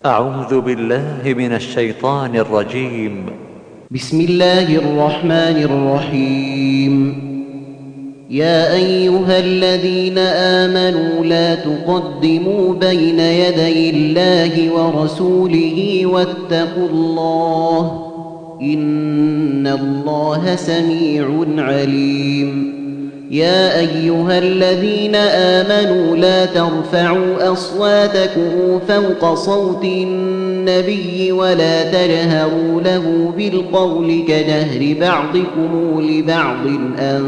أعوذ بالله من الشيطان الرجيم. بسم الله الرحمن الرحيم. يا أيها الذين آمنوا لا تقدموا بين يدي الله ورسوله واتقوا الله إن الله سميع عليم. يا أيها الذين آمنوا لا ترفعوا أصواتكم فوق صوت النبي ولا تجهروا له بالقول كجهر بعضكم لبعض أن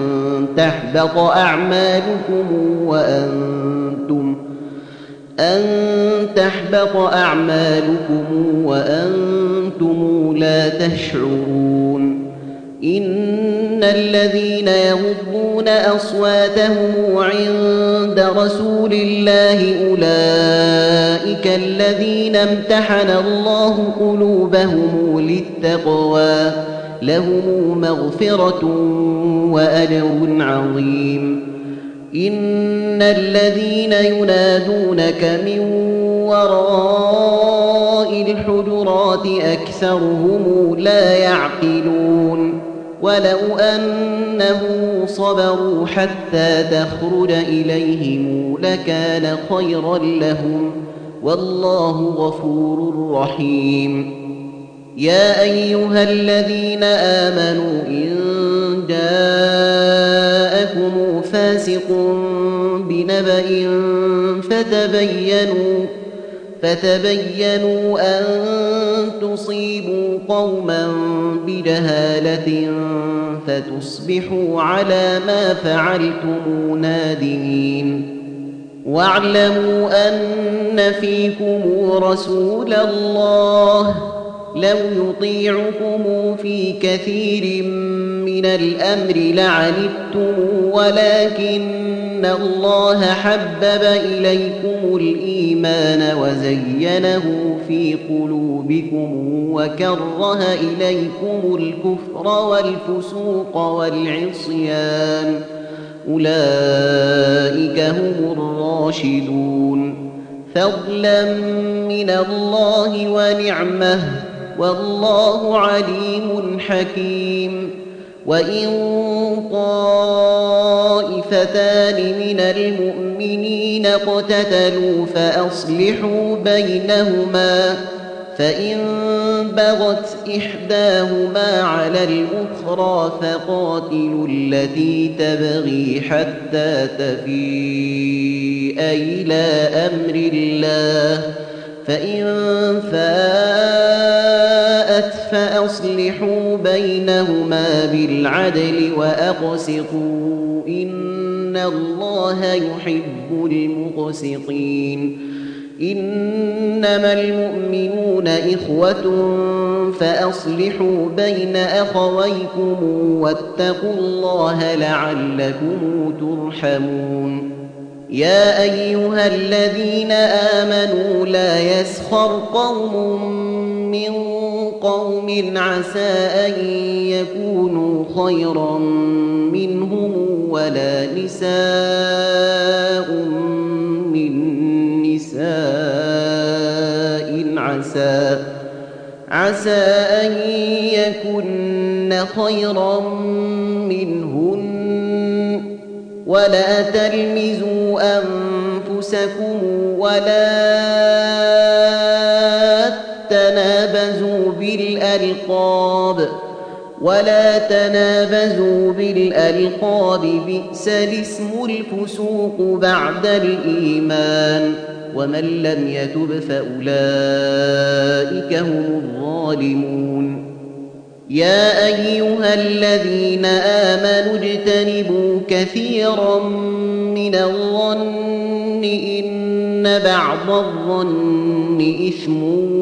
تحبط أعمالكم وأنتم لا تشعرون. إن الذين يغضون أصواتهم عند رسول الله أولئك الذين امتحن الله قلوبهم للتقوى لهم مغفرة وأجر عظيم. إن الذين ينادونك من وراء الحجرات أكثرهم لا يعقلون. ولو أنهم صبروا حتى تخرج إليهم لكان خيرا لهم والله غفور رحيم. يا أيها الذين آمنوا إن جاءكم فاسق بنبأ فتبينوا أن تصيبوا قوما بجهالة فتصبحوا على ما فعلتم نادمين. واعلموا أن فيكم رسول الله لو يطيعكم في كثير من الأمر لعنتم ولكن الله حبب إليكم الإيمان وزينه في قلوبكم وكره إليكم الكفر والفسوق والعصيان أولئك هم الراشدون فضلا من الله ونعمه والله عليم حكيم. وإن طائفتان من المؤمنين اقتتلوا فأصلحوا بينهما فإن بغت إحداهما على الأخرى فقاتلوا التي تبغي حتى تفيء إلى أمر الله فإن فاءت فأصلحوا بينهما بالعدل وأقسطوا إن الله يحب المقسطين. إنما المؤمنون إخوة فأصلحوا بين أخويكم واتقوا الله لعلكم ترحمون. يا أيها الذين آمنوا لا يسخر قوم من قوم عسى أن يكونوا خيرا منهم ولا نساء من نساء عسى أن يكن خيرا منهن ولا تلمزوا أنفسكم ولا تنابزوا بالألقاب بئس الاسم الفسوق بعد الإيمان ومن لم يتب فأولئك هم الظالمون. يا أيها الذين آمنوا اجتنبوا كثيرا من الظن إن بعض الظن إثم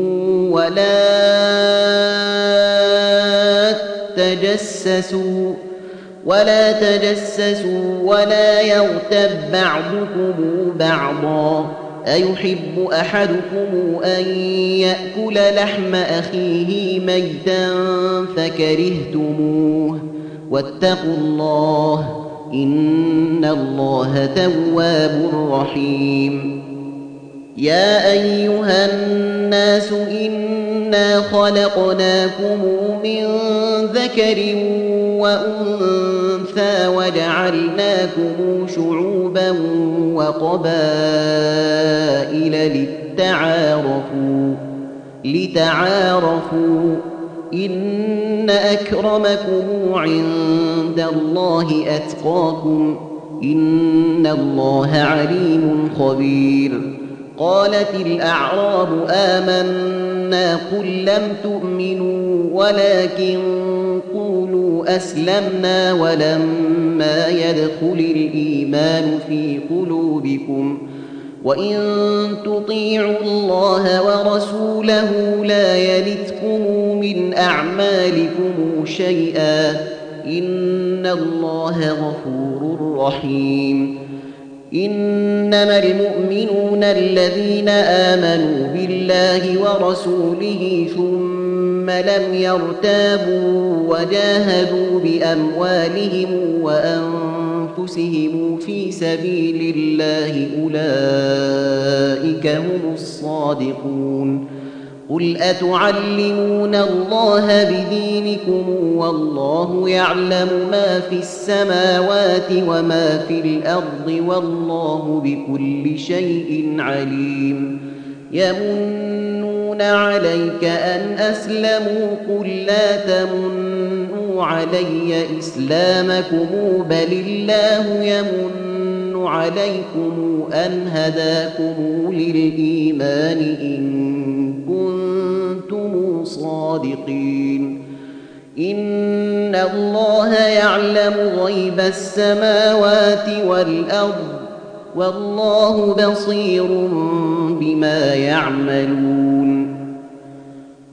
ولا تجسسوا ولا يغتب بعضكم بعضا أيحب أحدكم أن يأكل لحم أخيه ميتا فكرهتموه واتقوا الله إن الله تواب رحيم. يا أيها الناس إنا خلقناكم من ذكر وأنثى وجعلناكم شعوبا وقبائل لتعارفوا إن أكرمكم عند الله أتقاكم إن الله عليم خبير. قالت الأعراب آمنا قل لم تؤمنوا ولكن قولوا أسلمنا ولما يدخل الإيمان في قلوبكم وإن تطيعوا الله ورسوله لا يلتكم من أعمالكم شيئا إن الله غفور رحيم. إنما المؤمنون الذين آمنوا بالله ورسوله ثم لم يرتابوا وجاهدوا بأموالهم وأنفسهم في سبيل الله أولئك هم الصادقون. قل أتعلمون الله بدينكم والله يعلم ما في السماوات وما في الأرض والله بكل شيء عليم. يمنون عليك أن أسلموا قل لا تمنوا علي إسلامكم بل الله يمن عليكم أن هداكم للإيمان إن كنتم صادقين. إن الله يعلم غيب السماوات والأرض والله بصير بما يعملون.